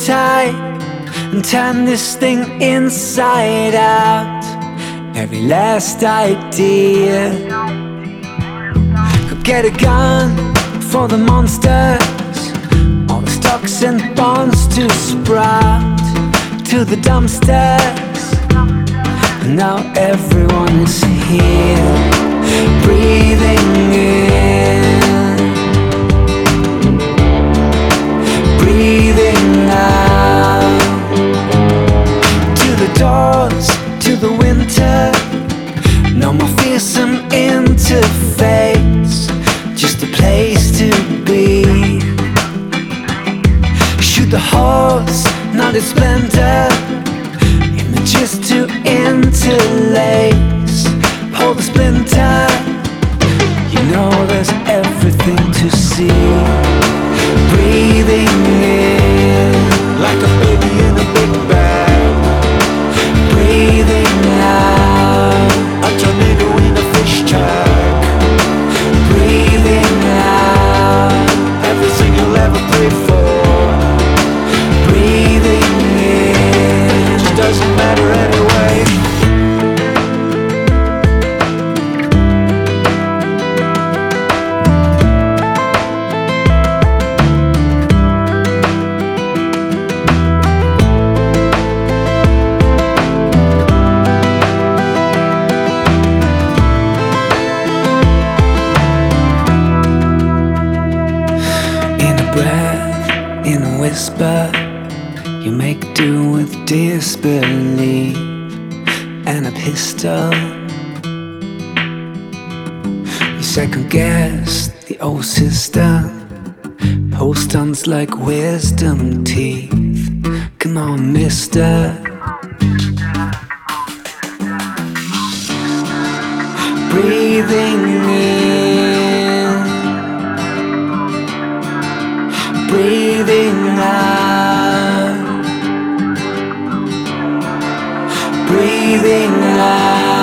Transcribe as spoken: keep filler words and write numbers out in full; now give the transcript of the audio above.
tight and turn this thing inside out. Every last idea. Could get a gun for the monsters, all the stocks and bonds to sprout to the dumpsters. And now everyone is here, breathing in, breathing out. To the doors, to the winter, no more fearsome interface, just a place to be. Shoot the horse, not its splendor, images to interlace. Pull the splinter, you know there's everything to see. Breathing in, like a baby in a big bag. Breathing out, a tornado in a fish tank. Breathing out, everything you'll ever pray for. Breathing in, just doesn't matter anyway. Breath, in a whisper, you make do with disbelief and a pistol. You second guess the old system, post-ons like wisdom teeth. Come on, mister. Breathing in, breathing out, breathing out.